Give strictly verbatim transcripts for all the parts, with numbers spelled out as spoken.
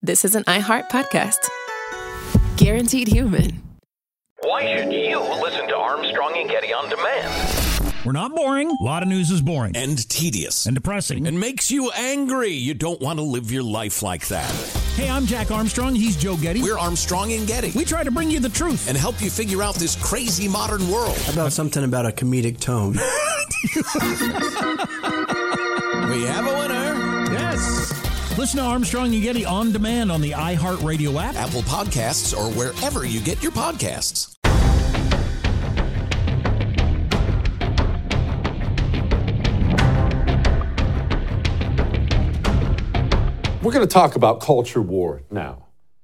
this is an iHeart podcast. Guaranteed human. Why should you listen to Armstrong and Getty on demand? We're not boring. A lot of news is boring. And tedious. And depressing. And makes you angry. You don't want to live your life like that. Hey, I'm Jack Armstrong. He's Joe Getty. We're Armstrong and Getty. We try to bring you the truth. And help you figure out this crazy modern world. How about something about a comedic tone? We have a winner. Yes. Listen to Armstrong and Getty on demand on the iHeartRadio app, Apple Podcasts, or wherever you get your podcasts. We're going to talk about culture war now.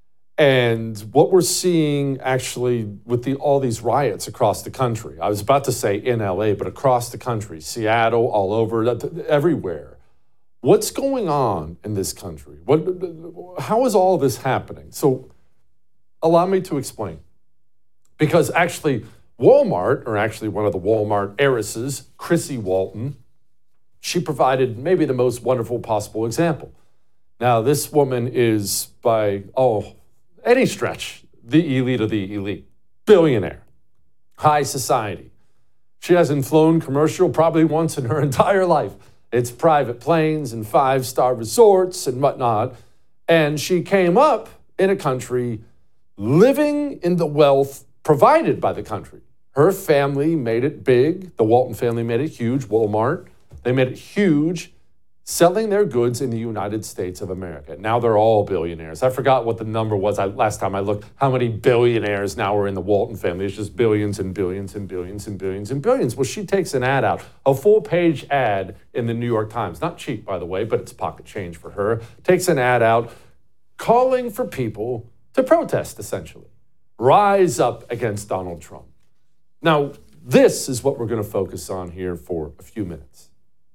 And what we're seeing actually with the, all these riots across the country. I was about to say in L A, but across the country, Seattle, all over, everywhere. What's going on in this country? What, how is all this happening? So allow me to explain. Because actually, Walmart, or actually one of the Walmart heiresses, Chrissy Walton, she provided maybe the most wonderful possible example. Now, this woman is, by, oh, any stretch, the elite of the elite. Billionaire. High society. She hasn't flown commercial probably once in her entire life. It's private planes and five-star resorts and whatnot. And she came up in a country living in the wealth provided by the country. Her family made it big. The Walton family made it huge. Walmart. They made it huge, selling their goods in the United States of America. Now they're all billionaires. I forgot what the number was I, last time I looked, how many billionaires now are in the Walton family. It's just billions and billions and billions and billions and billions. Well, she takes an ad out, a full-page ad in the New York Times. Not cheap, by the way, but it's pocket change for her. Takes an ad out calling for people to protest, essentially. Rise up against Donald Trump. Now, this is what we're going to focus on here for a few minutes.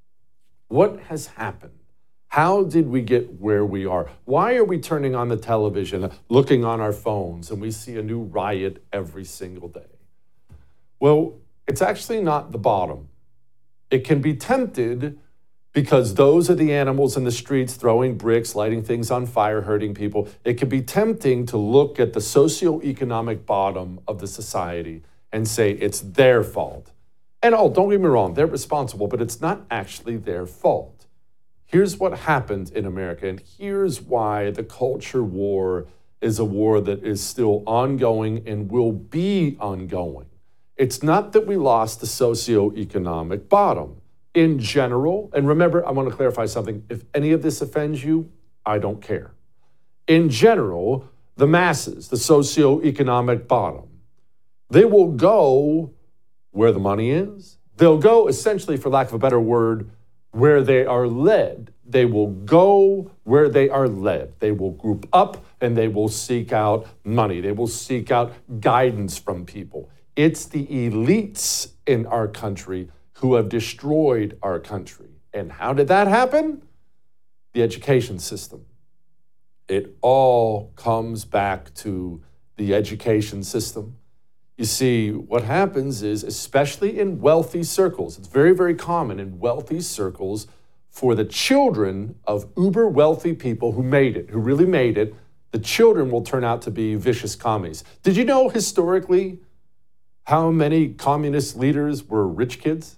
What has happened? How did we get where we are? Why are we turning on the television, looking on our phones, and we see a new riot every single day? Well, it's actually not the bottom. It can be tempted because those are the animals in the streets throwing bricks, lighting things on fire, hurting people. It can be tempting to look at the socioeconomic bottom of the society and say it's their fault. And oh, don't get me wrong, they're responsible, but it's not actually their fault. Here's what happened in America, and here's why the culture war is a war that is still ongoing and will be ongoing. It's not that we lost the socioeconomic bottom. In general, and remember, I want to clarify something. If any of this offends you, I don't care. In general, the masses, the socioeconomic bottom, they will go where the money is. They'll go, essentially, for lack of a better word, where they are led. They will go where they are led. They will group up and they will seek out money. They will seek out guidance from people. It's the elites in our country who have destroyed our country. And how did that happen? The education system. It all comes back to the education system. You see, what happens is, especially in wealthy circles, it's very, very common in wealthy circles for the children of uber wealthy people who made it, who really made it, the children will turn out to be vicious commies. Did you know historically how many communist leaders were rich kids?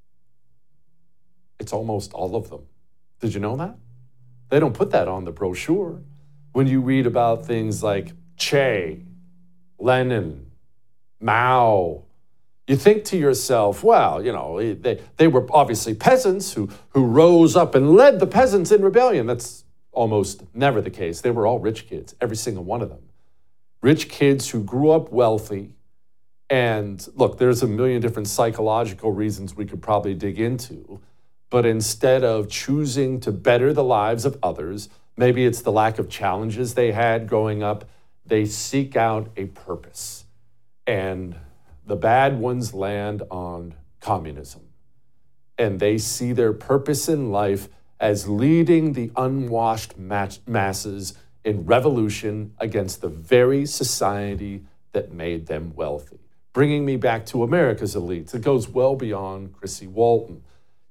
It's almost all of them. Did you know that? They don't put that on the brochure. When you read about things like Che, Lenin, Mao, you think to yourself, well, you know, they, they were obviously peasants who, who rose up and led the peasants in rebellion. That's almost never the case. They were all rich kids, every single one of them. Rich kids who grew up wealthy. And look, there's a million different psychological reasons we could probably dig into. But instead of choosing to better the lives of others, maybe it's the lack of challenges they had growing up, they seek out a purpose. And the bad ones land on communism. And they see their purpose in life as leading the unwashed masses in revolution against the very society that made them wealthy. Bringing me back to America's elites, it goes well beyond Chrissy Walton.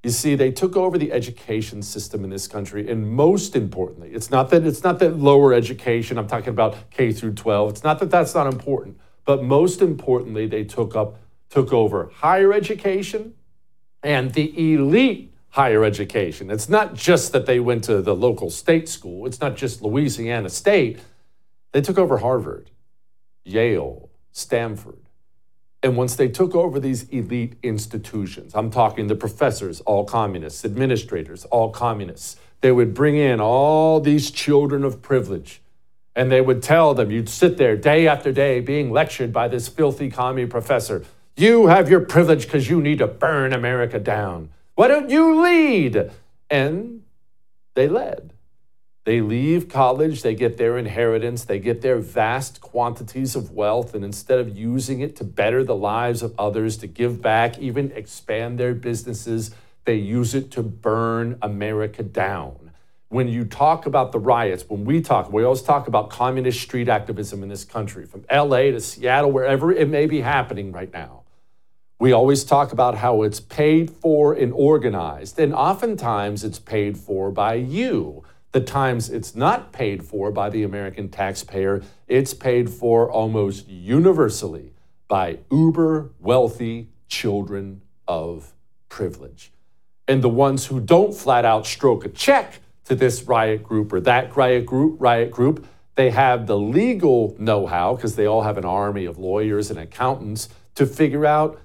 You see, they took over the education system in this country, and most importantly, it's not that it's not that lower education. I'm talking about K through twelve. It's not that that's not important, but most importantly, they took up took over higher education and the elite higher education. It's not just that they went to the local state school. It's not just Louisiana State. They took over Harvard, Yale, Stanford. And once they took over these elite institutions, I'm talking the professors, all communists, administrators, all communists, they would bring in all these children of privilege, and they would tell them, you'd sit there day after day being lectured by this filthy commie professor. You have your privilege because you need to burn America down. Why don't you lead? And they led. They leave college, they get their inheritance, they get their vast quantities of wealth, and instead of using it to better the lives of others, to give back, even expand their businesses, they use it to burn America down. When you talk about the riots, when we talk, we always talk about communist street activism in this country, from L A to Seattle, wherever it may be happening right now. We always talk about how it's paid for and organized, and oftentimes it's paid for by you. The times it's not paid for by the American taxpayer, it's paid for almost universally by uber wealthy children of privilege. And the ones who don't flat out stroke a check to this riot group or that riot group, riot group, they have the legal know-how, because they all have an army of lawyers and accountants, to figure out,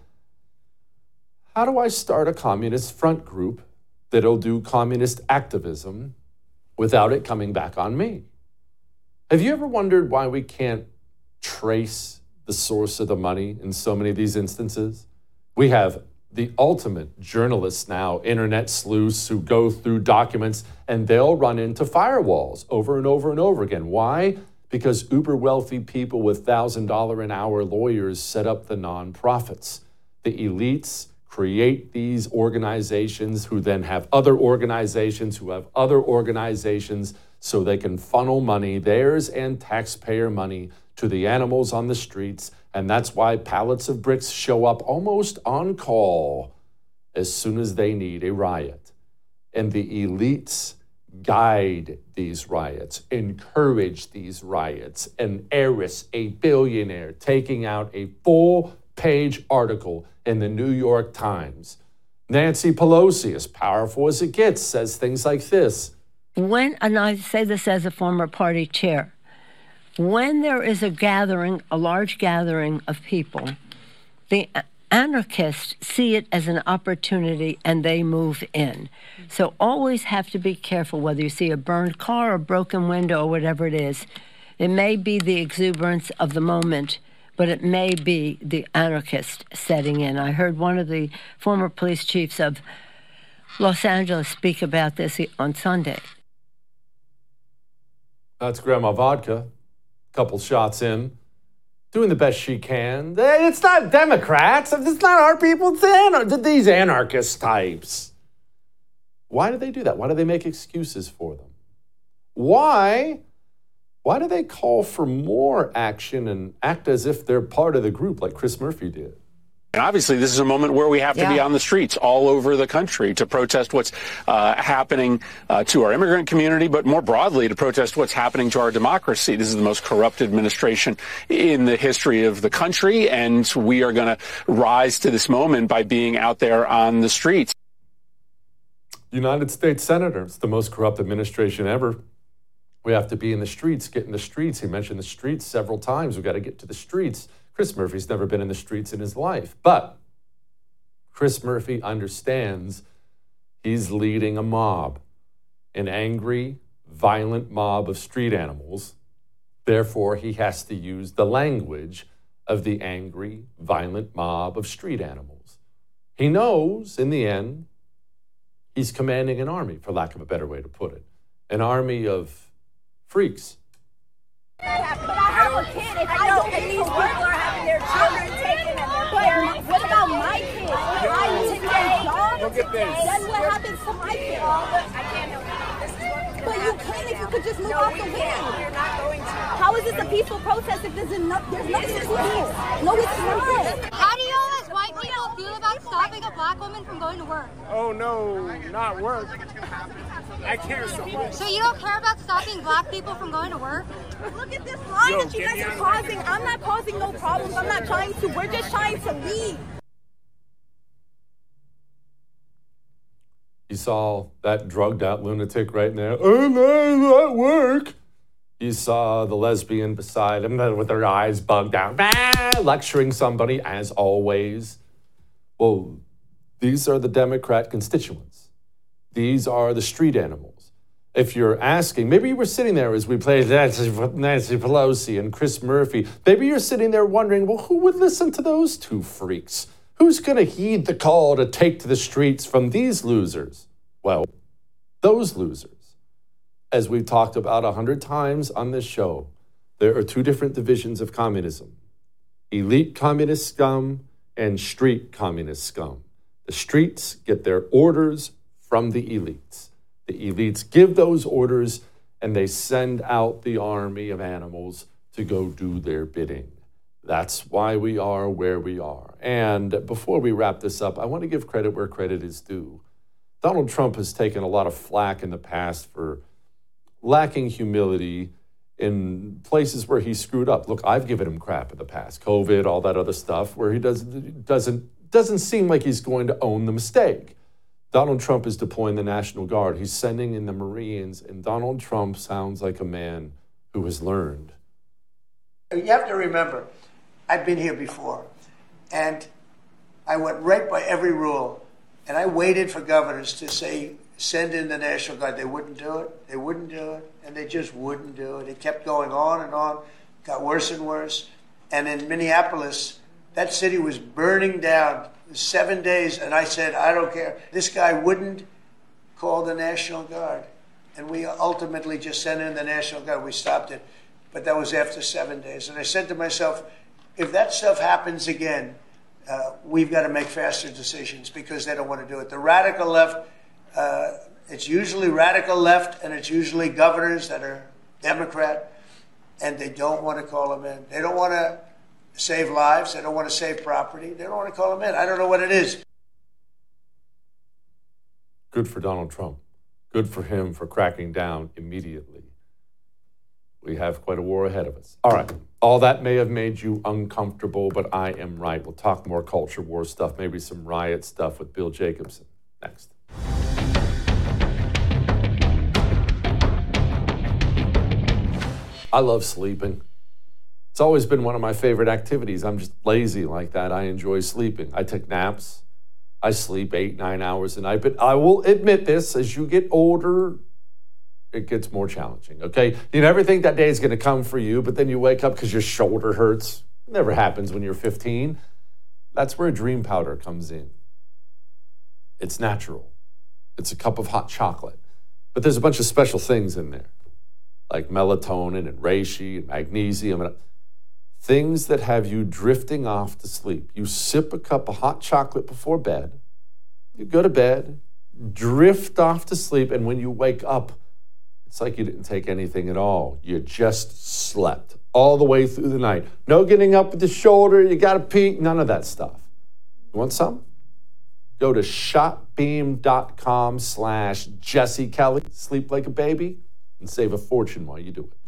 how do I start a communist front group that'll do communist activism without it coming back on me? Have you ever wondered why we can't trace the source of the money in so many of these instances? We have the ultimate journalists now, internet sleuths who go through documents, and they'll run into firewalls over and over and over again. Why? Because uber wealthy people with one thousand dollars an hour lawyers set up the nonprofits. The elites create these organizations who then have other organizations who have other organizations, so they can funnel money, theirs and taxpayer money, to the animals on the streets. And that's why pallets of bricks show up almost on call as soon as they need a riot. And the elites guide these riots, encourage these riots. An heiress, a billionaire, taking out a full-page article in the New York Times. Nancy Pelosi, as powerful as it gets, says things like this. When, and I say this as a former party chair, when there is a gathering, a large gathering of people, the anarchists see it as an opportunity and they move in. So always have to be careful whether you see a burned car or broken window or whatever it is. It may be the exuberance of the moment, but it may be the anarchist setting in. I heard one of the former police chiefs of Los Angeles speak about this on Sunday. That's Grandma Vodka. Couple shots in, doing the best she can. It's not Democrats. It's not our people. It's anar- these anarchist types. Why do they do that? Why do they make excuses for them? Why? Why do they call for more action and act as if they're part of the group like Chris Murphy did? And obviously, this is a moment where we have to yeah. be on the streets all over the country to protest what's uh, happening uh, to our immigrant community, but more broadly to protest what's happening to our democracy. This is the most corrupt administration in the history of the country, and we are going to rise to this moment by being out there on the streets. United States Senator, it's the most corrupt administration ever. We have to be in the streets, get in the streets. He mentioned the streets several times. We've got to get to the streets. Chris Murphy's never been in the streets in his life, but Chris Murphy understands he's leading a mob, an angry, violent mob of street animals. Therefore, he has to use the language of the angry, violent mob of street animals. He knows, in the end, he's commanding an army, for lack of a better way to put it, an army of freaks. But I have a kid. If I don't, and these people are having their children taken and their parents. What about my kids? I take their job. Look at this. Then what happens to my kids? I can't help you. But you can if you could just move out the way. You're not going to. How is this a peaceful protest if there's enough? There's nothing to do. No, it's not. How do you all as white people feel about stopping a black woman from going to work? Oh no, not work. I care so much. So you don't care about stopping black people from going to work? Look at this line Yo, that you get guys me are out of causing. I'm not causing no problems. I'm not trying to. We're just trying to leave. You saw that drugged out lunatic right now. Oh, no, at work. You saw the lesbian beside him with their eyes bugged out, ah, lecturing somebody as always. Well, these are the Democrat constituents. These are the street animals. If you're asking, maybe you were sitting there as we played Nancy Pelosi and Chris Murphy. Maybe you're sitting there wondering, well, who would listen to those two freaks? Who's going to heed the call to take to the streets from these losers? Well, those losers. As we've talked about a hundred times on this show, there are two different divisions of communism. Elite communist scum and street communist scum. The streets get their orders from the elites. The elites give those orders and they send out the army of animals to go do their bidding. That's why we are where we are. And before we wrap this up, I want to give credit where credit is due. Donald Trump has taken a lot of flack in the past for lacking humility in places where he screwed up. Look, I've given him crap in the past, COVID, all that other stuff, where he doesn't doesn't doesn't seem like he's going to own the mistake. Donald Trump is deploying the National Guard. He's sending in the Marines, and Donald Trump sounds like a man who has learned. You have to remember, I've been here before, and I went right by every rule, and I waited for governors to say, send in the National Guard. They wouldn't do it. They wouldn't do it. And they just wouldn't do it. It kept going on and on, got worse and worse. And in Minneapolis, that city was burning down seven days. And I said, I don't care. This guy wouldn't call the National Guard. And we ultimately just sent in the National Guard. We stopped it. But that was after seven days. And I said to myself, if that stuff happens again, uh, we've got to make faster decisions because they don't want to do it. The radical left, Uh, it's usually radical left, and it's usually governors that are Democrat, and they don't want to call them in. They don't want to save lives. They don't want to save property. They don't want to call them in. I don't know what it is. Good for Donald Trump. Good for him for cracking down immediately. We have quite a war ahead of us. All right. All that may have made you uncomfortable, but I am right. We'll talk more culture war stuff, maybe some riot stuff with Bill Jacobson next. I love sleeping. It's always been one of my favorite activities. I'm just lazy like that. I enjoy sleeping. I take naps. I sleep eight, nine hours a night. But I will admit this, as you get older, it gets more challenging, okay? You never think that day is going to come for you, but then you wake up because your shoulder hurts. It never happens when you're fifteen. That's where Dream Powder comes in. It's natural. It's a cup of hot chocolate. But there's a bunch of special things in there, like melatonin and reishi and magnesium, and things that have you drifting off to sleep. You sip a cup of hot chocolate before bed, you go to bed, drift off to sleep, and when you wake up, it's like you didn't take anything at all. You just slept all the way through the night. No getting up with the shoulder, you got to pee, none of that stuff. You want some? Go to shopbeam.com slash Jesse Kelly, sleep like a baby, and save a fortune while you do it.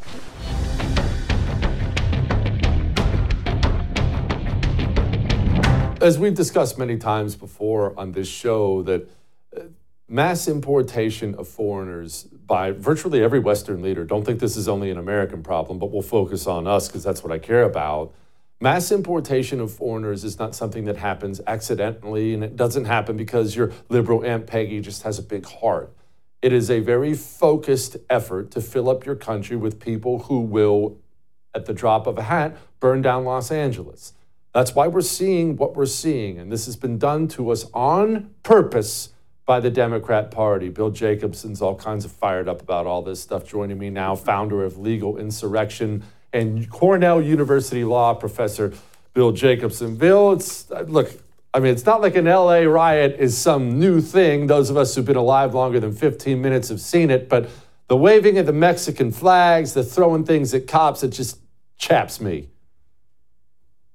As we've discussed many times before on this show, that mass importation of foreigners by virtually every Western leader, don't think this is only an American problem, but we'll focus on us because that's what I care about. Mass importation of foreigners is not something that happens accidentally, and it doesn't happen because your liberal Aunt Peggy just has a big heart. It is a very focused effort to fill up your country with people who will, at the drop of a hat, burn down Los Angeles. That's why we're seeing what we're seeing, and this has been done to us on purpose by the Democrat Party. Bill Jacobson's all kinds of fired up about all this stuff. Joining me now, founder of Legal Insurrection and Cornell University law professor, Bill Jacobson. Bill, it's, look, I mean, it's not like an L A riot is some new thing. Those of us who've been alive longer than fifteen minutes have seen it, but the waving of the Mexican flags, the throwing things at cops, it just chaps me.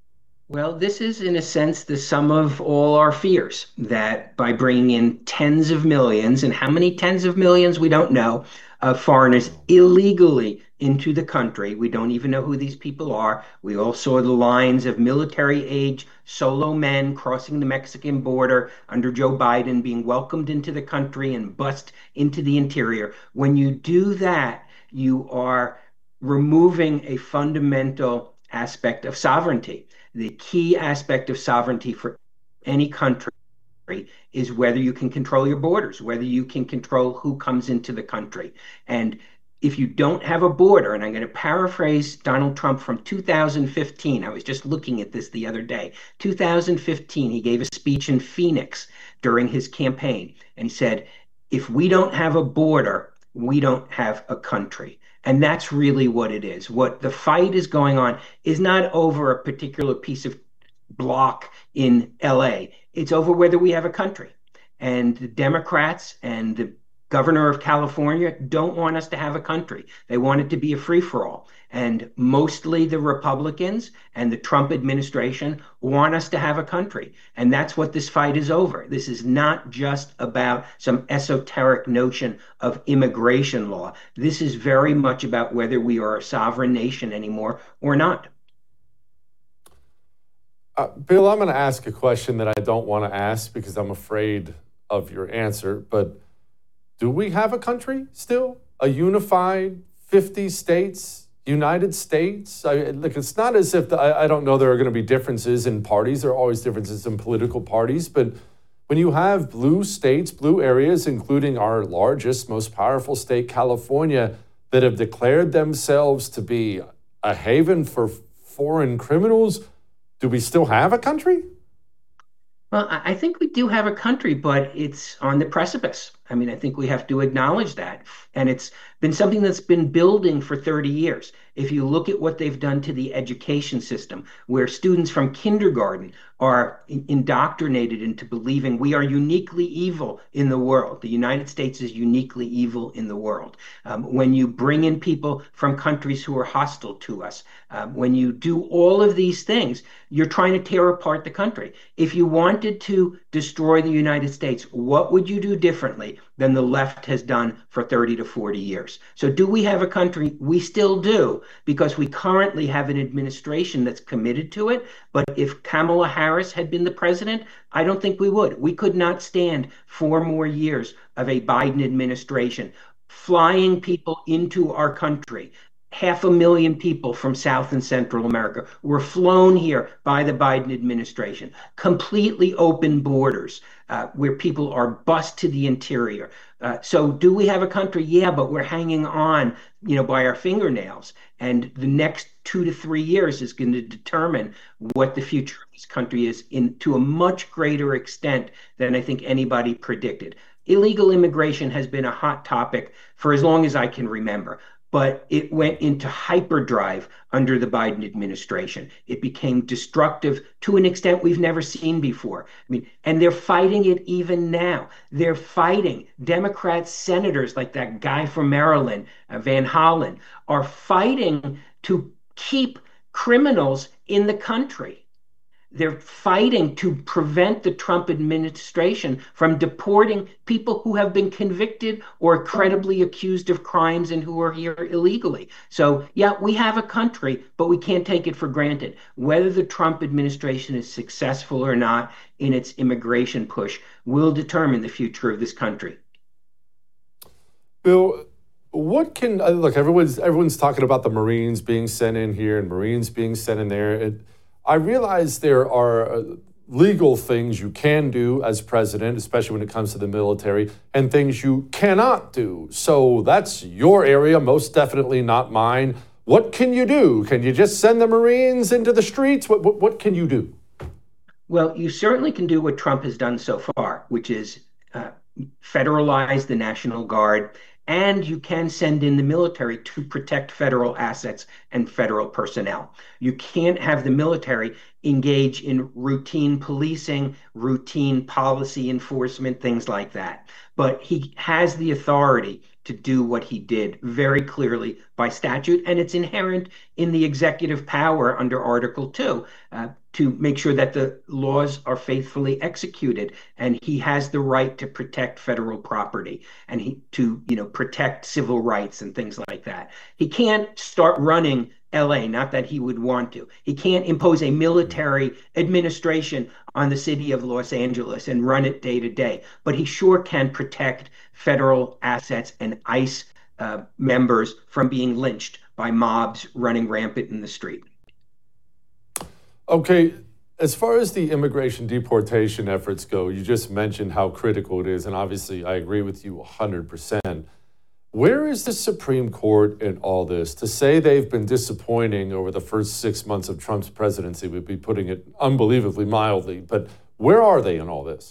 Well, this is, in a sense, the sum of all our fears that by bringing in tens of millions, and how many tens of millions, we don't know, of foreigners illegally into the country. We don't even know who these people are. We all saw the lines of military age solo men crossing the Mexican border under Joe Biden being welcomed into the country and bussed into the interior. When you do that, you are removing a fundamental aspect of sovereignty. The key aspect of sovereignty for any country is whether you can control your borders, whether you can control who comes into the country. And if you don't have a border, and I'm going to paraphrase Donald Trump from two thousand fifteen, I was just looking at this the other day. two thousand fifteen, he gave a speech in Phoenix during his campaign, and he said, if we don't have a border, we don't have a country. And that's really what it is. What the fight is going on is not over a particular piece of block in L A. It's over whether we have a country. And the Democrats and the governor of California don't want us to have a country. They want it to be a free-for-all. And mostly the Republicans and the Trump administration want us to have a country. And that's what this fight is over. This is not just about some esoteric notion of immigration law. This is very much about whether we are a sovereign nation anymore or not. Uh, Bill, I'm going to ask a question that I don't want to ask because I'm afraid of your answer, but do we have a country still? A unified fifty states, United States? I, look, it's not as if, the, I, I don't know there are going to be differences in parties. There are always differences in political parties, but when you have blue states, blue areas, including our largest, most powerful state, California, that have declared themselves to be a haven for foreign criminals, do we still have a country? Well, I think we do have a country, but it's on the precipice. I mean, I think we have to acknowledge that. And it's been something that's been building for thirty years. If you look at what they've done to the education system, where students from kindergarten are indoctrinated into believing we are uniquely evil in the world. The United States is uniquely evil in the world. Um, when you bring in people from countries who are hostile to us, um, when you do all of these things, you're trying to tear apart the country. If you wanted to destroy the United States, what would you do differently than the left has done for thirty to forty years? So do we have a country? We still do, because we currently have an administration that's committed to it. But if Kamala Harris had been the president, I don't think we would. We could not stand four more years of a Biden administration flying people into our country. Half a million people from South and Central America were flown here by the Biden administration. Completely open borders uh, where people are bussed to the interior. Uh, so do we have a country? Yeah, but we're hanging on, you know, by our fingernails. And the next two to three years is going to determine what the future of this country is, in to a much greater extent than I think anybody predicted. Illegal immigration has been a hot topic for as long as I can remember. But it went into hyperdrive under the Biden administration. It became destructive to an extent we've never seen before. I mean, and they're fighting it even now. They're fighting. Democrat senators like that guy from Maryland, uh, Van Hollen, are fighting to keep criminals in the country. They're fighting to prevent the Trump administration from deporting people who have been convicted or credibly accused of crimes and who are here illegally. So, yeah, we have a country, but we can't take it for granted. Whether the Trump administration is successful or not in its immigration push will determine the future of this country. Bill, what can, look, everyone's, everyone's talking about the Marines being sent in here and Marines being sent in there. It, I realize there are legal things you can do as president, especially when it comes to the military, and things you cannot do. So that's your area, most definitely not mine. What can you do? Can you just send the Marines into the streets? What, what, what can you do? Well, you certainly can do what Trump has done so far, which is uh, federalize the National Guard. And you can send in the military to protect federal assets and federal personnel. You can't have the military engage in routine policing, routine policy enforcement, things like that. But he has the authority to do what he did very clearly by statute, and it's inherent in the executive power under Article two uh, to make sure that the laws are faithfully executed, and he has the right to protect federal property and he to you know protect civil rights and things like that. He can't start running L A, not that he would want to. He can't impose a military administration on the city of Los Angeles and run it day to day, but he sure can protect federal assets and ICE uh, members from being lynched by mobs running rampant in the street. Okay, as far as the immigration deportation efforts go, you just mentioned how critical it is, and obviously I agree with you one hundred percent. Where is the Supreme Court in all this? To say they've been disappointing over the first six months of Trump's presidency would be putting it unbelievably mildly, but where are they in all this?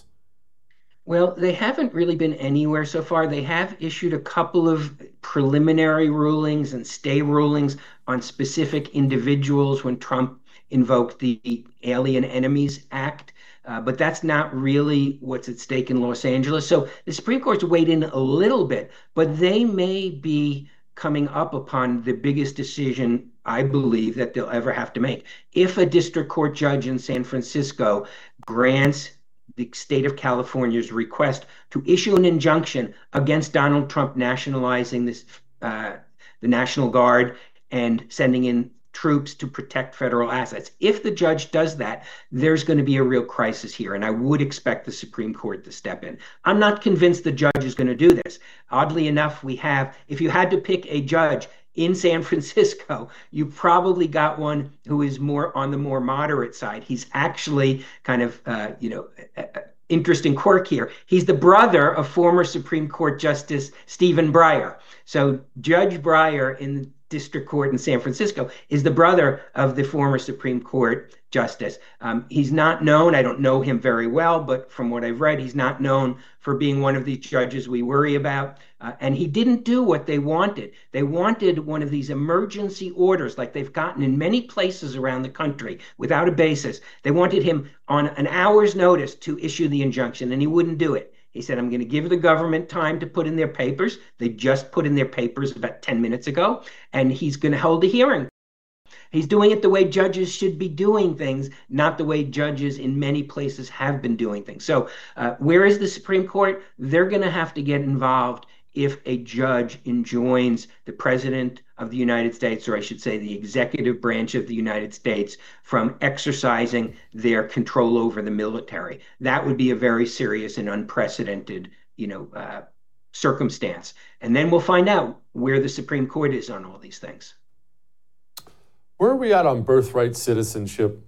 Well, they haven't really been anywhere so far. They have issued a couple of preliminary rulings and stay rulings on specific individuals when Trump invoked the Alien Enemies Act, uh, but that's not really what's at stake in Los Angeles. So the Supreme Court's weighed in a little bit, but they may be coming up upon the biggest decision, I believe, that they'll ever have to make. If a district court judge in San Francisco grants the state of California's request to issue an injunction against Donald Trump nationalizing this, uh, the National Guard and sending in troops to protect federal assets. If the judge does that, there's going to be a real crisis here, and I would expect the Supreme Court to step in. I'm not convinced the judge is going to do this. Oddly enough, we have, if you had to pick a judge in San Francisco, you probably got one who is more on the more moderate side. He's actually kind of, uh, you know, uh, interesting quirk here. He's the brother of former Supreme Court Justice Stephen Breyer. So Judge Breyer in the District Court in San Francisco is the brother of the former Supreme Court Justice. Um, he's not known, I don't know him very well, but from what I've read, he's not known for being one of these judges we worry about. Uh, and he didn't do what they wanted. They wanted one of these emergency orders like they've gotten in many places around the country without a basis. They wanted him on an hour's notice to issue the injunction, and he wouldn't do it. He said, I'm going to give the government time to put in their papers. They just put in their papers about ten minutes ago, and he's going to hold a hearing. He's doing it the way judges should be doing things, not the way judges in many places have been doing things. So uh, where is the Supreme Court? They're going to have to get involved if a judge enjoins the president of the United States, or I should say the executive branch of the United States, from exercising their control over the military. That would be a very serious and unprecedented, you know, uh, circumstance. And then we'll find out where the Supreme Court is on all these things. Where are we at on birthright citizenship?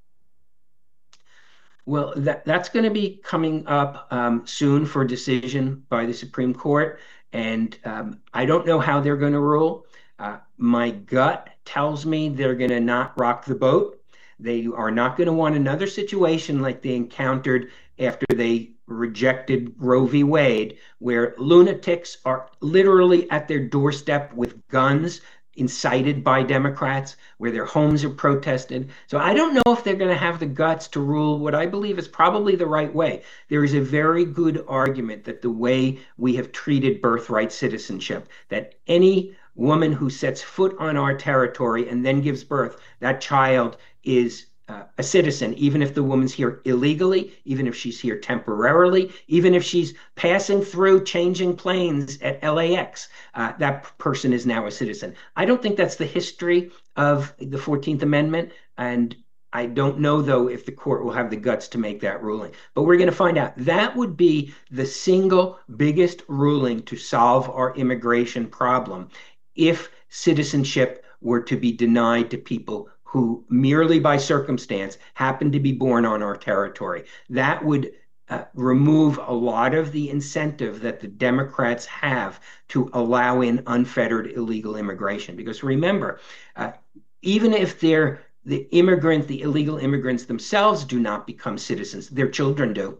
Well, that, that's going to be coming up um, soon for decision by the Supreme Court. And um, I don't know how they're going to rule. Uh, my gut tells me they're going to not rock the boat. They are not going to want another situation like they encountered after they rejected Roe v. Wade, where lunatics are literally at their doorstep with guns, incited by Democrats, where their homes are protested. So I don't know if they're going to have the guts to rule what I believe is probably the right way. There is a very good argument that the way we have treated birthright citizenship, that any woman who sets foot on our territory and then gives birth, that child is Uh, a citizen, even if the woman's here illegally, even if she's here temporarily, even if she's passing through changing planes at L A X, uh, that person is now a citizen. I don't think that's the history of the fourteenth Amendment, and I don't know, though, if the court will have the guts to make that ruling. But we're going to find out. That would be the single biggest ruling to solve our immigration problem if citizenship were to be denied to people who merely by circumstance happen to be born on our territory. That would uh, remove a lot of the incentive that the Democrats have to allow in unfettered illegal immigration. Because remember, uh, even if they're the immigrant, the illegal immigrants themselves do not become citizens, their children do.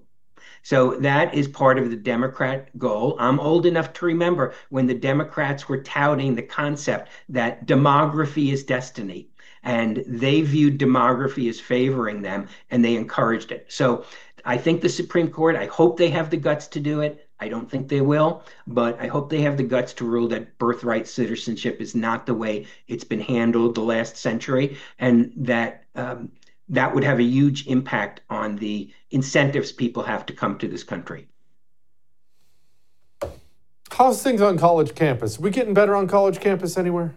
So that is part of the Democrat goal. I'm old enough to remember when the Democrats were touting the concept that demography is destiny. And they viewed demography as favoring them, and they encouraged it. So I think the Supreme Court, I hope they have the guts to do it. I don't think they will, but I hope they have the guts to rule that birthright citizenship is not the way it's been handled the last century, and that um, that would have a huge impact on the incentives people have to come to this country. How's things on college campus? We getting better on college campus anywhere?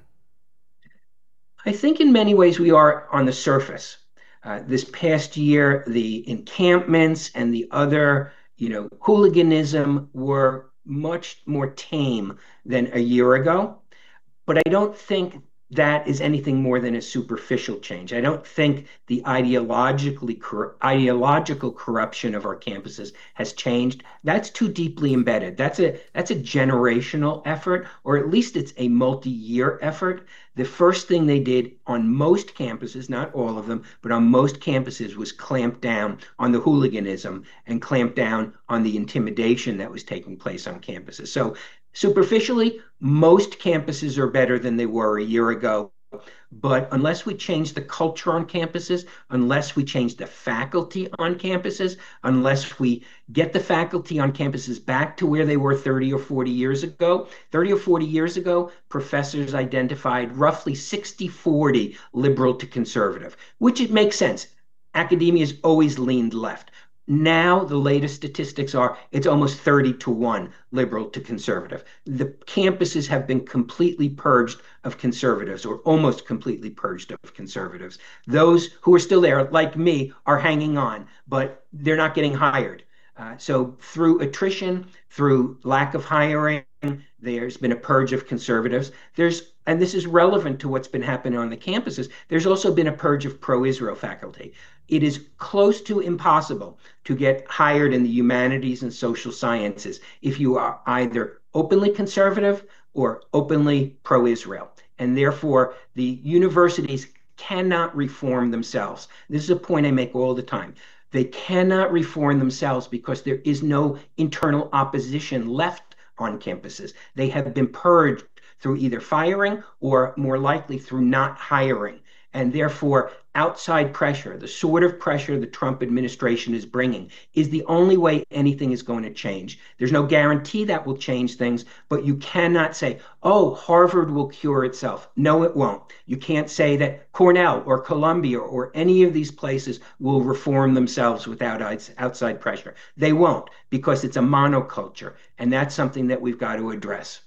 I think in many ways we are on the surface. Uh, this past year, the encampments and the other, you know, hooliganism were much more tame than a year ago. But I don't think that is anything more than a superficial change. I don't think the ideologically cor- ideological corruption of our campuses has changed. That's too deeply embedded. That's a that's a generational effort, or at least it's a multi-year effort. The first thing they did on most campuses, not all of them, but on most campuses, was clamp down on the hooliganism and clamp down on the intimidation that was taking place on campuses. So superficially, most campuses are better than they were a year ago. But unless we change the culture on campuses, unless we change the faculty on campuses, unless we get the faculty on campuses back to where they were thirty or forty years ago, thirty or forty years ago, professors identified roughly sixty forty liberal to conservative, which it makes sense. Academia has always leaned left. Now, the latest statistics are it's almost thirty to one liberal to conservative. The campuses have been completely purged of conservatives, or almost completely purged of conservatives. Those who are still there, like me, are hanging on, but they're not getting hired. Uh, so through attrition, through lack of hiring, there's been a purge of conservatives. There's, and this is relevant to what's been happening on the campuses, there's also been a purge of pro-Israel faculty. It is close to impossible to get hired in the humanities and social sciences if you are either openly conservative or openly pro-Israel. And therefore, the universities cannot reform themselves. This is a point I make all the time. They cannot reform themselves because there is no internal opposition left on campuses. They have been purged through either firing or more likely through not hiring. And therefore, outside pressure, the sort of pressure the Trump administration is bringing, is the only way anything is going to change. There's no guarantee that will change things, but you cannot say, oh, Harvard will cure itself. No, it won't. You can't say that Cornell or Columbia or any of these places will reform themselves without outside pressure. They won't, because it's a monoculture, and that's something that we've got to address.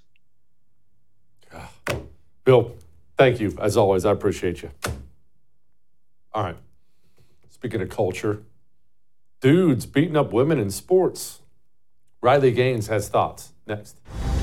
Bill, thank you. As always, I appreciate you. All right. Speaking of culture, dudes beating up women in sports. Riley Gaines has thoughts. Next.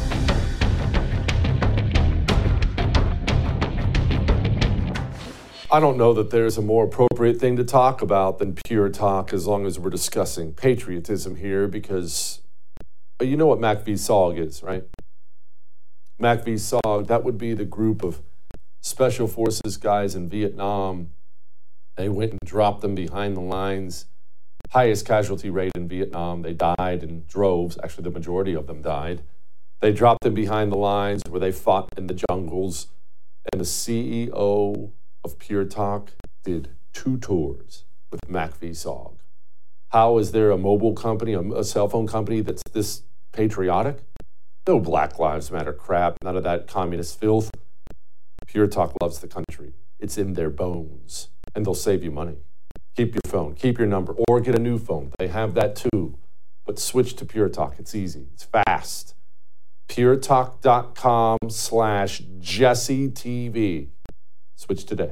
I don't know that there's a more appropriate thing to talk about than pure talk as long as we're discussing patriotism here, because you know what Mac V S O G is, right? Mac V S O G, that would be the group of special forces guys in Vietnam. They went and dropped them behind the lines. Highest casualty rate in Vietnam. They died in droves. Actually, the majority of them died. They dropped them behind the lines where they fought in the jungles. And the C E O of Pure Talk did two tours with Mac V S O G. How is there a mobile company, a cell phone company that's this patriotic? No Black Lives Matter crap, none of that communist filth. Pure Talk loves the country. It's in their bones. And they'll save you money. Keep your phone, keep your number, or get a new phone. They have that too. But switch to Pure Talk. It's easy. It's fast. puretalk.com slash Jesse TV. Switch today.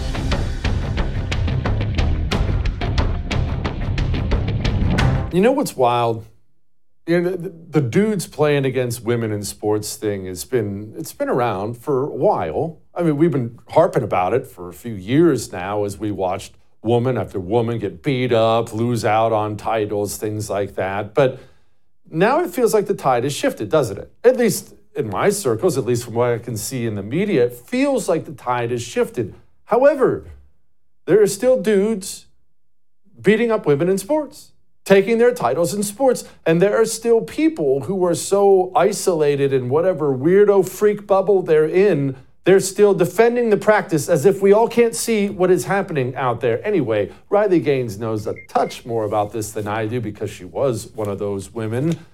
You know what's wild? You know, the, the dudes playing against women in sports thing has been, it's been around for a while. I mean, we've been harping about it for a few years now as we watched woman after woman get beat up, lose out on titles, things like that. But now it feels like the tide has shifted, doesn't it? At least in my circles, at least from what I can see in the media, it feels like the tide has shifted. However, there are still dudes beating up women in sports, taking their titles in sports. And there are still people who are so isolated in whatever weirdo freak bubble they're in, they're still defending the practice as if we all can't see what is happening out there. Anyway, Riley Gaines knows a touch more about this than I do because she was one of those women.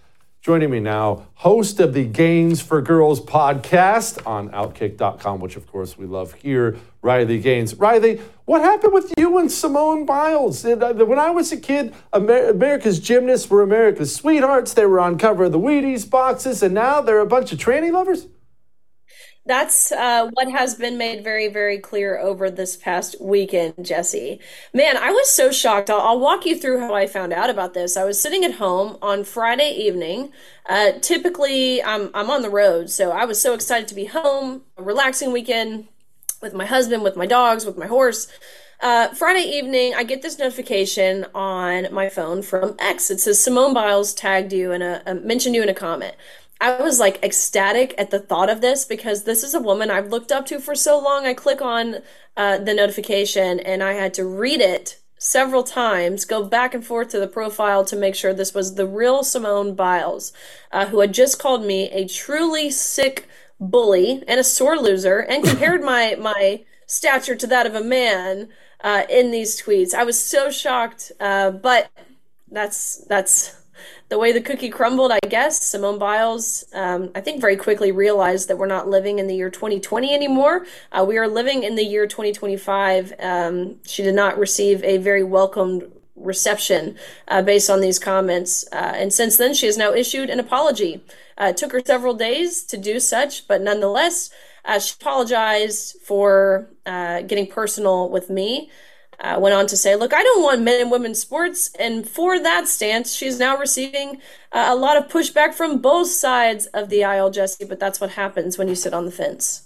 Joining me now, host of the Gains for Girls podcast on Outkick dot com, which of course we love here, Riley Gaines. Riley, what happened with you and Simone Biles? When I was a kid, Amer- America's gymnasts were America's sweethearts. They were on cover of the Wheaties boxes, and now they're a bunch of tranny lovers? That's uh, what has been made very, very clear over this past weekend, Jesse. Man, I was so shocked. I'll, I'll walk you through how I found out about this. I was sitting at home on Friday evening. Uh, typically, I'm, I'm on the road, so I was so excited to be home, a relaxing weekend with my husband, with my dogs, with my horse. Uh, Friday evening, I get this notification on my phone from X. It says, Simone Biles tagged you and uh, mentioned you in a comment. I was like ecstatic at the thought of this because this is a woman I've looked up to for so long. I click on uh, the notification and I had to read it several times, go back and forth to the profile to make sure this was the real Simone Biles, uh, who had just called me a truly sick bully and a sore loser and compared my my stature to that of a man uh, in these tweets. I was so shocked, uh, but that's that's. The way the cookie crumbled, I guess. Simone Biles, um, I think, very quickly realized that we're not living in the year twenty twenty anymore. Uh, we are living in the year twenty twenty-five. Um, she did not receive a very welcomed reception uh, based on these comments. Uh, and since then, she has now issued an apology. Uh, it took her several days to do such, but nonetheless, uh, she apologized for uh, getting personal with me. Uh, went on to say, look, I don't want men and women's sports. And for that stance, she's now receiving uh, a lot of pushback from both sides of the aisle, Jesse. But that's what happens when you sit on the fence.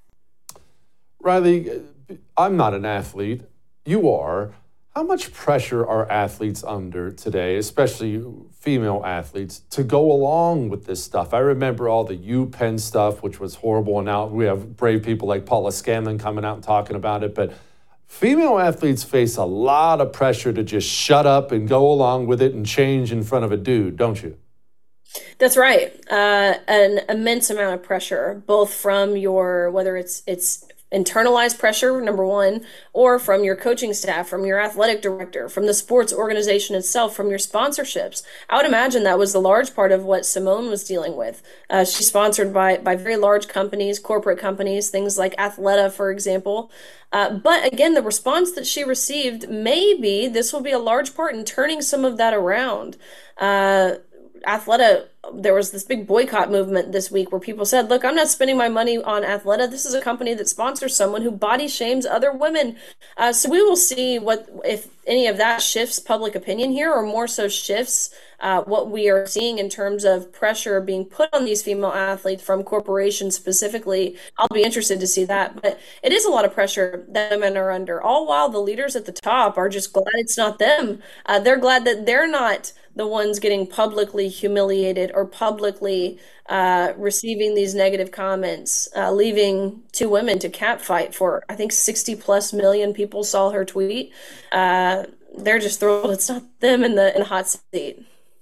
Riley, I'm not an athlete. You are. How much pressure are athletes under today, especially female athletes, to go along with this stuff? I remember all the UPenn stuff, which was horrible. And now we have brave people like Paula Scanlon coming out and talking about it. But female athletes face a lot of pressure to just shut up and go along with it and change in front of a dude, don't you? That's right. Uh, an immense amount of pressure, both from your, whether it's it's internalized pressure, number one, or from your coaching staff, from your athletic director, from the sports organization itself, from your sponsorships. I would imagine that was the large part of what Simone was dealing with. Uh, she's sponsored by, by very large companies, corporate companies, things like Athleta, for example. Uh, but again, the response that she received, maybe this will be a large part in turning some of that around. Uh, Athleta, there was this big boycott movement this week where people said, look, I'm not spending my money on Athleta. This is a company that sponsors someone who body shames other women. Uh, so we will see what if any of that shifts public opinion here, or more so shifts uh, what we are seeing in terms of pressure being put on these female athletes from corporations specifically. I'll be interested to see that. But it is a lot of pressure that women are under, all while the leaders at the top are just glad it's not them. Uh, they're glad that they're not the ones getting publicly humiliated or publicly uh, receiving these negative comments, uh, leaving two women to catfight for, I think, sixty plus million people saw her tweet. Uh, they're just thrilled it's not them in the in the hot seat.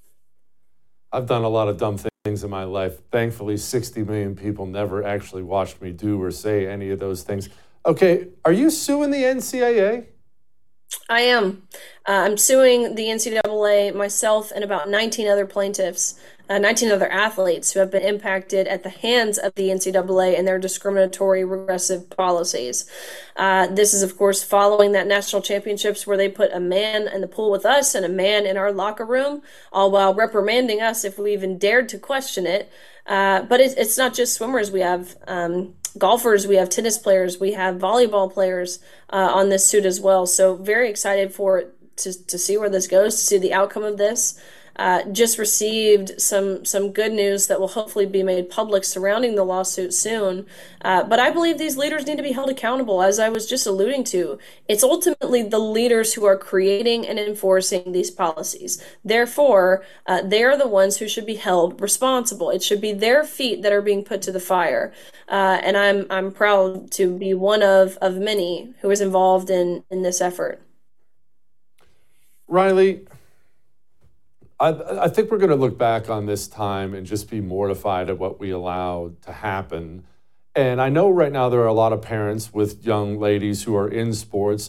I've done a lot of dumb things in my life. Thankfully, sixty million people never actually watched me do or say any of those things. Okay, are you suing the N C double A? I am. Uh, I'm suing the N C double A, myself, and about nineteen other plaintiffs, uh, nineteen other athletes who have been impacted at the hands of the N C double A and their discriminatory, regressive policies. Uh, this is, of course, following that national championships where they put a man in the pool with us and a man in our locker room, all while reprimanding us if we even dared to question it. Uh, but it, it's not just swimmers. We have um, golfers, we have tennis players, we have volleyball players uh, on this suit as well. So very excited for it to, to see where this goes, to see the outcome of this. Uh, just received some some good news that will hopefully be made public surrounding the lawsuit soon. Uh, but I believe these leaders need to be held accountable, as I was just alluding to. It's ultimately the leaders who are creating and enforcing these policies. Therefore, uh, they are the ones who should be held responsible. It should be their feet that are being put to the fire. Uh, and I'm I'm proud to be one of, of many who is involved in, in this effort. Riley, I, I think we're going to look back on this time and just be mortified at what we allowed to happen. And I know right now there are a lot of parents with young ladies who are in sports,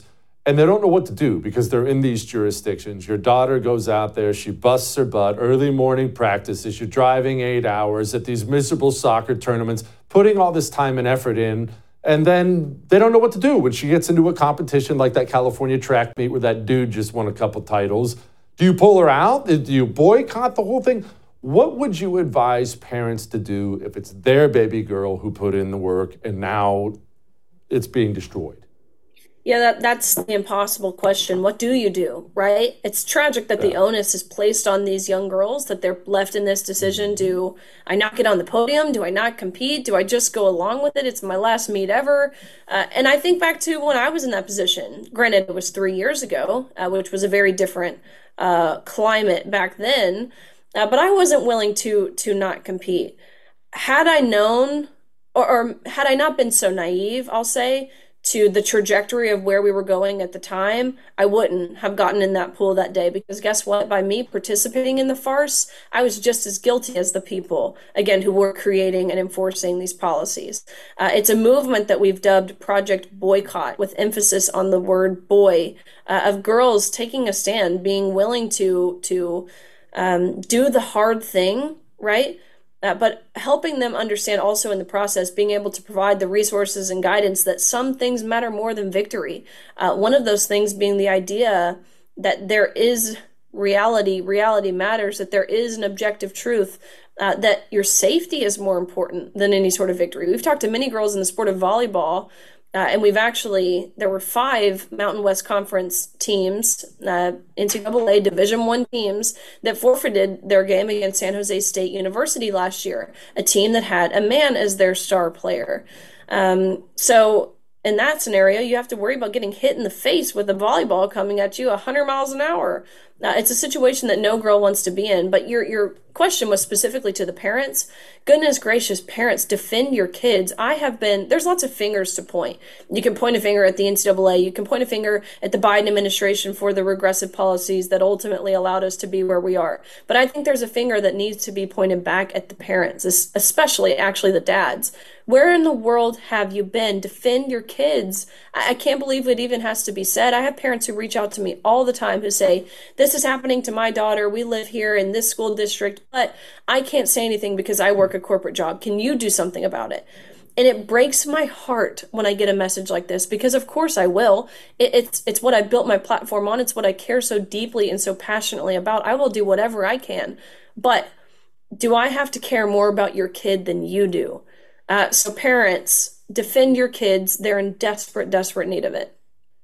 and they don't know what to do because they're in these jurisdictions. Your daughter goes out there, she busts her butt, early morning practices, you're driving eight hours at these miserable soccer tournaments, putting all this time and effort in, and then they don't know what to do when she gets into a competition like that California track meet where that dude just won a couple titles. Do you pull her out? Do you boycott the whole thing? What would you advise parents to do if it's their baby girl who put in the work and now it's being destroyed? Yeah, that, that's the impossible question. What do you do, right? It's tragic that yeah. the onus is placed on these young girls, that they're left in this decision. Do I not get on the podium? Do I not compete? Do I just go along with it? It's my last meet ever. Uh, and I think back to when I was in that position. Granted, it was three years ago, uh, which was a very different uh, climate back then. Uh, but I wasn't willing to to not compete. Had I known, or, or had I not been so naive, I'll say, to the trajectory of where we were going at the time, I wouldn't have gotten in that pool that day, because guess what? By me participating in the farce, I was just as guilty as the people, again, who were creating and enforcing these policies. Uh, it's a movement that we've dubbed Project Boycott, with emphasis on the word boy, uh, of girls taking a stand, being willing to, to um, do the hard thing, right? Uh, but helping them understand also in the process, being able to provide the resources and guidance that some things matter more than victory. Uh, one of those things being the idea that there is reality, reality matters, that there is an objective truth, uh, that your safety is more important than any sort of victory. We've talked to many girls in the sport of volleyball, Uh, and we've actually, there were five Mountain West Conference teams, uh, N C double A Division One teams, that forfeited their game against San Jose State University last year, a team that had a man as their star player. Um, so in that scenario, you have to worry about getting hit in the face with a volleyball coming at you one hundred miles an hour. Uh, it's a situation that no girl wants to be in. But your your question was specifically to the parents. Goodness gracious, parents, defend your kids. I have been, there's lots of fingers to point. You can point a finger at the N C double A. You can point a finger at the Biden administration for the regressive policies that ultimately allowed us to be where we are. But I think there's a finger that needs to be pointed back at the parents, especially actually the dads. Where in the world have you been? Defend your kids. I can't believe it even has to be said. I have parents who reach out to me all the time who say, this is happening to my daughter. We live here in this school district, but I can't say anything because I work a corporate job. Can you do something about it? And it breaks my heart when I get a message like this, because of course I will. It, it's it's what I built my platform on. It's what I care so deeply and so passionately about. I will do whatever I can. But do I have to care more about your kid than you do? Uh, so parents, defend your kids. They're in desperate, desperate need of it.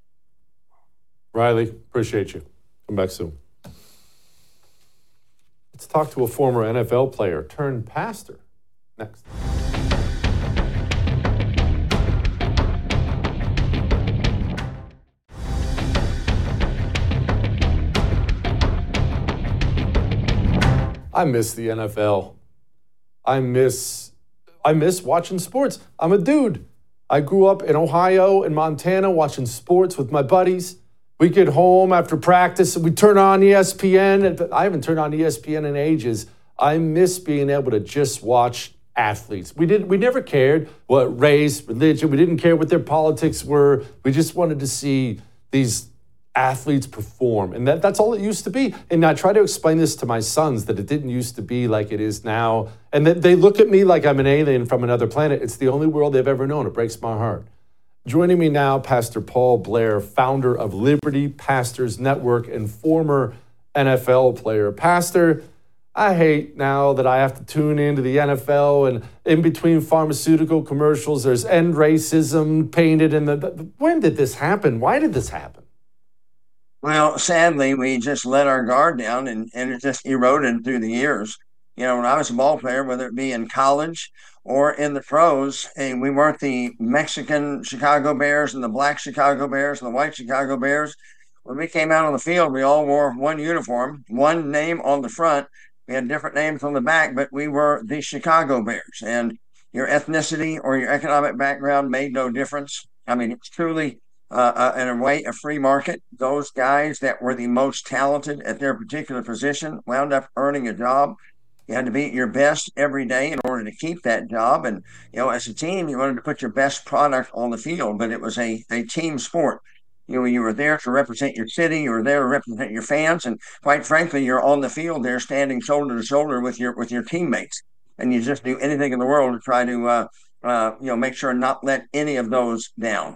Riley, appreciate you. Come back soon. Let's talk to a former N F L player turned pastor next. I miss the N F L. I miss I miss watching sports. I'm a dude. I grew up in Ohio and Montana watching sports with my buddies. We get home after practice and we turn on E S P N. I haven't turned on E S P N in ages. I miss being able to just watch athletes. We didn't. We never cared what race, religion. We didn't care what their politics were. We just wanted to see these athletes perform. And that, that's all it used to be. And I try to explain this to my sons, that it didn't used to be like it is now. And that they look at me like I'm an alien from another planet. It's the only world they've ever known. It breaks my heart. Joining me now, Pastor Paul Blair, founder of Liberty Pastors Network and former N F L player. Pastor, I hate now that I have to tune into the N F L, and in between pharmaceutical commercials, there's end racism painted in the, the when did this happen? Why did this happen? Well, sadly, we just let our guard down, and, and it just eroded through the years. You know, when I was a ball player, whether it be in college or in the pros, and we weren't the Mexican Chicago Bears and the black Chicago Bears and the white Chicago Bears. When we came out on the field, we all wore one uniform, one name on the front. We had different names on the back, but we were the Chicago Bears. And your ethnicity or your economic background made no difference. I mean, it's truly Uh, uh, in a way, a free market. Those guys that were the most talented at their particular position wound up earning a job. You had to be at your best every day in order to keep that job. And, you know, as a team, you wanted to put your best product on the field, but it was a, a team sport. You know, you were there to represent your city, you were there to represent your fans, and quite frankly, you're on the field there standing shoulder to shoulder with your with your teammates. And you just do anything in the world to try to uh, uh, you know, make sure not let any of those down.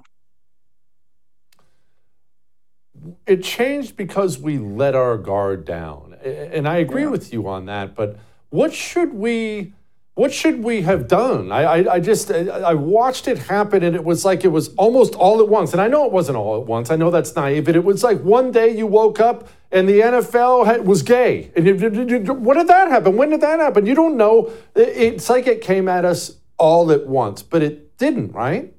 It changed because we let our guard down. And I agree yeah. with you on that, but what should we what should we have done? I, I, I just, I watched it happen, and it was like it was almost all at once. And I know it wasn't all at once. I know that's naive, but it was like one day you woke up and the N F L had, was gay. And you, you, you, what did that happen? When did that happen? You don't know. It's like it came at us all at once, but it didn't, right?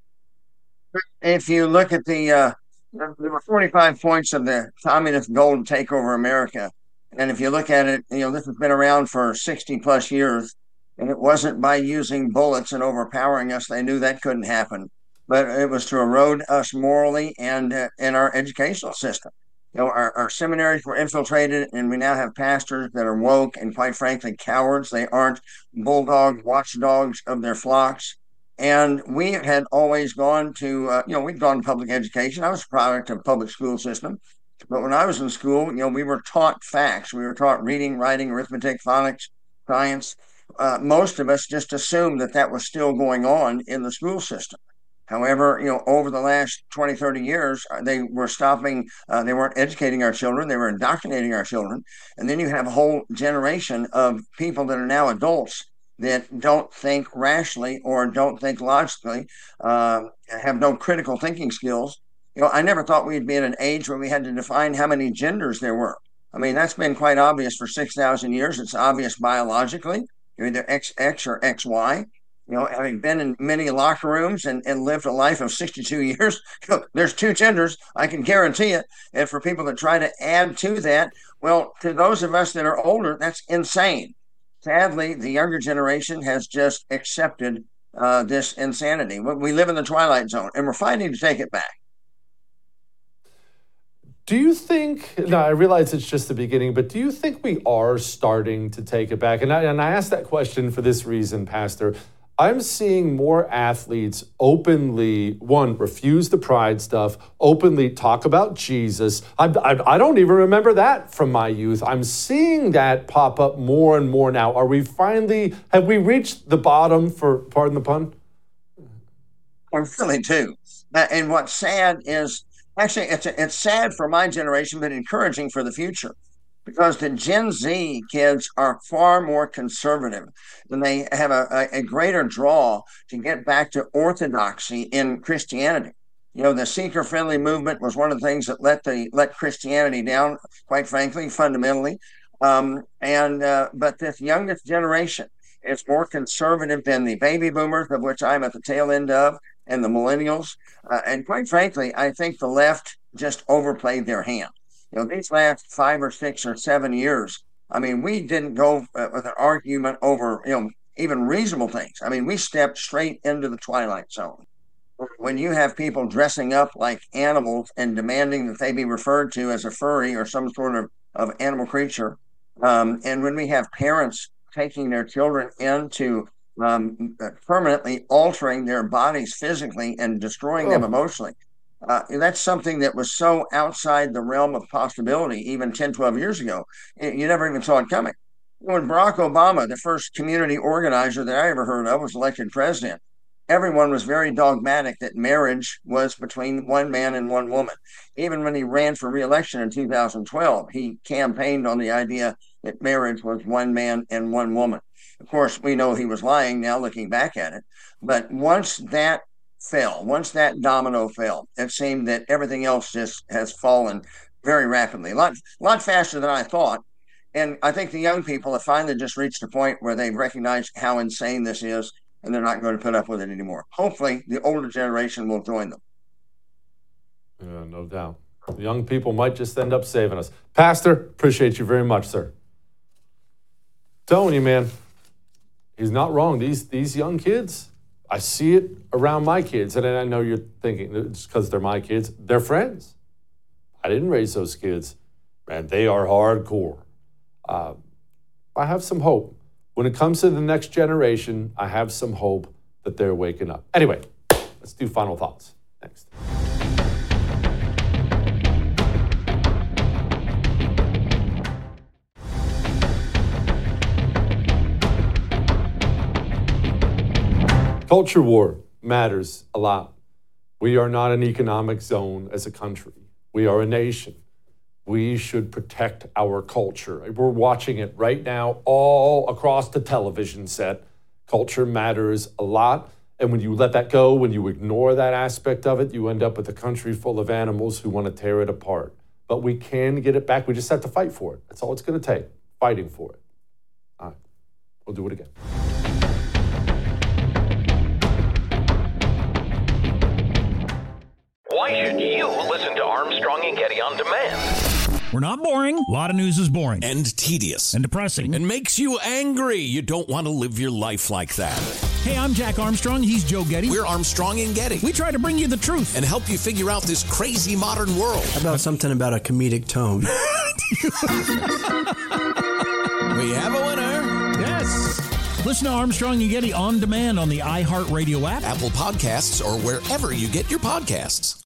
If you look at the, uh, there were forty-five points of the communist goal to take over America. And if you look at it, you know, this has been around for sixty plus years. And it wasn't by using bullets and overpowering us. They knew that couldn't happen. But it was to erode us morally and uh, in our educational system. You know, our, our seminaries were infiltrated, and we now have pastors that are woke and, quite frankly, cowards. They aren't bulldog watchdogs of their flocks. And we had always gone to, uh, you know, we'd gone to public education. I was a product of public school system. But when I was in school, you know, we were taught facts. We were taught reading, writing, arithmetic, phonics, science. Uh, most of us just assumed that that was still going on in the school system. However, you know, over the last twenty, thirty years, they were stopping, uh, they weren't educating our children, they were indoctrinating our children. And then you have a whole generation of people that are now adults that don't think rationally or don't think logically, uh, have no critical thinking skills. You know, I never thought we'd be at an age where we had to define how many genders there were. I mean, that's been quite obvious for six thousand years. It's obvious biologically. You're either X X or X Y. You know, having been in many locker rooms and, and lived a life of sixty-two years, you know, there's two genders, I can guarantee it. And for people that try to add to that, well, to those of us that are older, that's insane. Sadly, the younger generation has just accepted uh, this insanity. We live in the twilight zone, and we're fighting to take it back. Do you think, now I realize it's just the beginning, but do you think we are starting to take it back? And I, and I ask that question for this reason, Pastor. I'm seeing more athletes openly, one, refuse the pride stuff, openly talk about Jesus. I, I, I don't even remember that from my youth. I'm seeing that pop up more and more now. Are we finally, have we reached the bottom, for, pardon the pun? I really do. And what's sad is, Actually, it's it's sad for my generation, but encouraging for the future, because the Gen Z kids are far more conservative, and they have a, a, a greater draw to get back to orthodoxy in Christianity. You know, the seeker-friendly movement was one of the things that let the let Christianity down, quite frankly, fundamentally. Um, and uh, but this youngest generation is more conservative than the baby boomers, of which I'm at the tail end of, and the millennials. Uh, and quite frankly, I think the left just overplayed their hand. You know, these last five or six or seven years, I mean, we didn't go uh, with an argument over, you know, even reasonable things. I mean, we stepped straight into the twilight zone. When you have people dressing up like animals and demanding that they be referred to as a furry or some sort of, of animal creature, um, and when we have parents taking their children into Um, permanently altering their bodies physically and destroying oh. them emotionally. Uh, that's something that was so outside the realm of possibility even ten, twelve years ago. You never even saw it coming. When Barack Obama, the first community organizer that I ever heard of, was elected president, everyone was very dogmatic that marriage was between one man and one woman. Even when he ran for re-election in two thousand twelve, he campaigned on the idea that marriage was one man and one woman. Of course, we know he was lying now looking back at it. But once that fell, once that domino fell, it seemed that everything else just has fallen very rapidly, a lot, a lot faster than I thought. And I think the young people have finally just reached a point where they've recognized how insane this is, and they're not going to put up with it anymore. Hopefully, the older generation will join them. Yeah, no doubt. The young people might just end up saving us. Pastor, appreciate you very much, sir. Telling you, man. He's not wrong. These these young kids, I see it around my kids. And I know you're thinking it's because they're my kids. They're friends. I didn't raise those kids. Man, they are hardcore. Uh, I have some hope. When it comes to the next generation, I have some hope that they're waking up. Anyway, let's do final thoughts next. Culture war matters a lot. We are not an economic zone as a country. We are a nation. We should protect our culture. We're watching it right now all across the television set. Culture matters a lot. And when you let that go, when you ignore that aspect of it, you end up with a country full of animals who want to tear it apart. But we can get it back. We just have to fight for it. That's all it's going to take, fighting for it. All right, we'll do it again. Why should you listen to Armstrong and Getty on demand? We're not boring. A lot of news is boring. And tedious. And depressing. And makes you angry. You don't want to live your life like that. Hey, I'm Jack Armstrong. He's Joe Getty. We're Armstrong and Getty. We try to bring you the truth. And help you figure out this crazy modern world. How about something about a comedic tone? We have a winner. Yes. Listen to Armstrong and Getty on demand on the iHeartRadio app, Apple Podcasts, or wherever you get your podcasts.